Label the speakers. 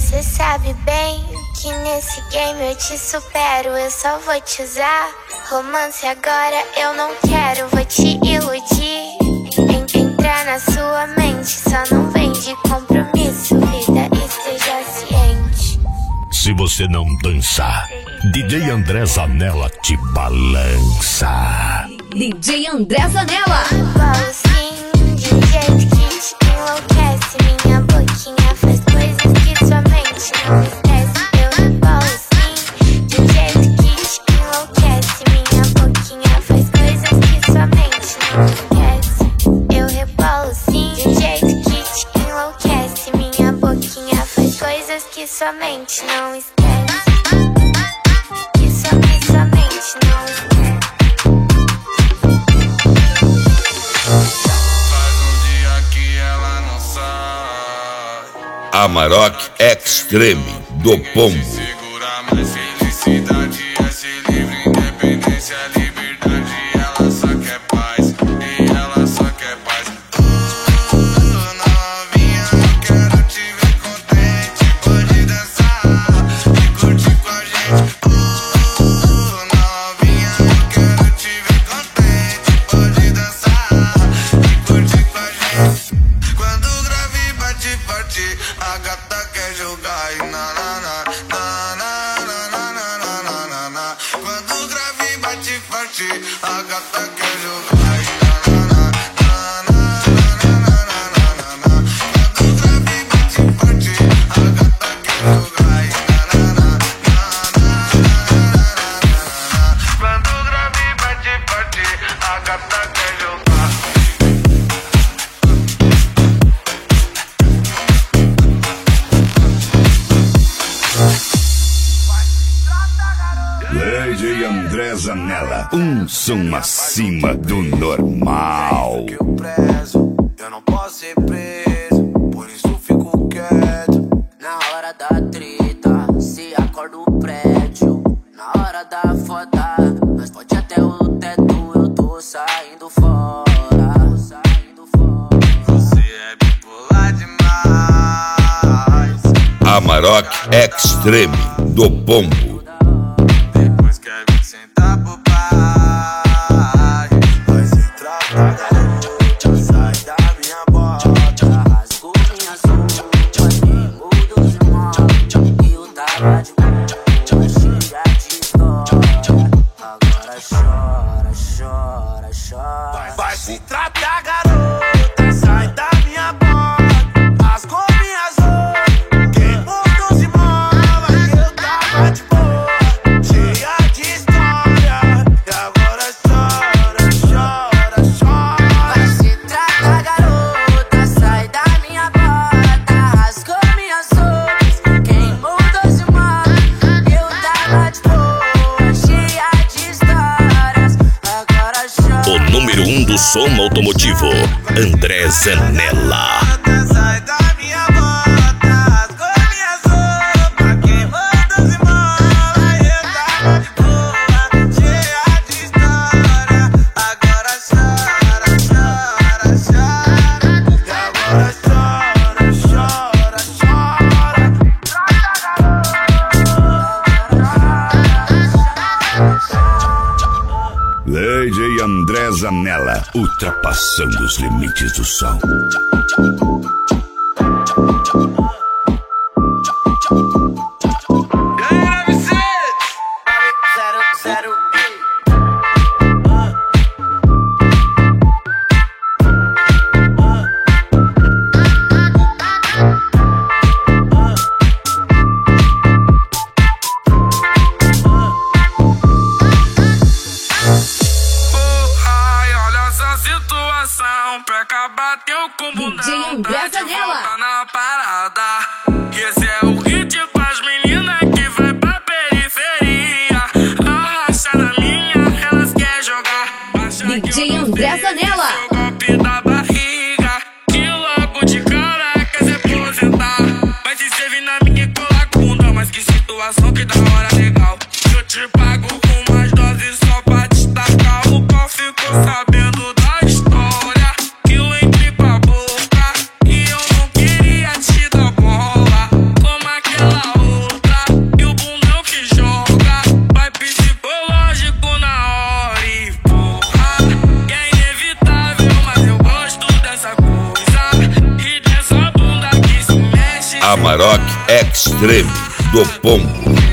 Speaker 1: Você sabe bem que nesse game eu te supero. Eu só vou te usar. Romance agora eu não quero. Vou te iludir, entrar na sua mente. Só não vem de compromisso, vida, esteja ciente.
Speaker 2: Se você não dançar, DJ André Zanella te balança.
Speaker 3: DJ André Zanella.
Speaker 1: Falo sim, de um jeito que te enlouquece. Minha boquinha faz coisas que sua mente não esquece. Eu rebolo sim, de um jeito que te enlouquece. Minha boquinha faz coisas que sua mente não esquece. Eu rebolo sim, de um jeito que te enlouquece. Minha boquinha faz coisas que sua mente não esquece. Que sua mente não esquece.
Speaker 4: Amarok Extreme do Pombo.
Speaker 5: Segura mais felicidade, é ser livre, independência, liberdade. Ela só quer paz, e ela só quer paz. Novinha, eu quero te ver contente. Pode dançar e curtir com a gente. Novinha, eu quero te ver contente. Pode dançar e curtir com a gente. Quando o grave bate forte, a gata quer jogar e na na na na na na na na na na na. Quando o grave bate forte, a gata quer jogar e na na na na na na na na na. Quando o grave bate forte, a gata quer jogar e na na na na na na na. Quando o grave bate forte, a gata quer jogar.
Speaker 2: DJ André Zanella, um som acima do normal.
Speaker 5: Que eu prezo, eu não posso ser preso, por isso fico quieto.
Speaker 6: Na hora da treta, se acorda o prédio. Na hora da foda, nós pode até o teto. Eu tô saindo fora.
Speaker 5: Você é bipolar demais.
Speaker 4: Amarok Extreme do Pombo.
Speaker 5: Depois quer vir sentar pro pai. Vai se tratar, garota, sai da minha bota.
Speaker 6: Rasgou minhas roupas, queimou dos irmãos. Eu tava de boa, cheia de história. Agora chora, chora, chora.
Speaker 5: Vai se tratar, garota, sai da minha bota. Rasgou minhas roupas, queimou dos irmãos. Eu tava de boa, cheia de história. E agora chora, chora, chora.
Speaker 6: Vai se tratar, garota, sai da minha bota. Rasgou minhas roupas, queimou dos irmãos. Eu tava de boa, cheia de histórias. Agora chora.
Speaker 2: O número 1 do som automotivo, André Zanella.
Speaker 5: Sai da minha bota, rasgou minhas roupas, queimou dos irmãos. Eu tava de boa, cheia de história. Agora chora, chora, chora. E agora chora, chora, chora.
Speaker 2: DJ André Zanella, ultrapassando os limites do som.
Speaker 5: Ai, olha essa situação. Pra acabar teu combo
Speaker 3: DJ
Speaker 5: não
Speaker 3: André
Speaker 5: tá de
Speaker 3: Zanella.
Speaker 5: volta na parada. Esse é o hit pras meninas que vai pra periferia. Arracha na minha, elas querem jogar. Acha que
Speaker 3: DJ
Speaker 5: eu não
Speaker 3: André
Speaker 5: sei
Speaker 3: Zanella.
Speaker 5: seu golpe da barriga. Que logo de cara quer se aposentar. Mas se você vir na minha colar com bunda. Mas que situação, que da hora legal. Eu te pago com mais doses só pra destacar. O pau ficou sabendo da história. Que eu entrei pra boca e eu não queria te dar bola. Como aquela
Speaker 4: Amarok Extreme do Pombo.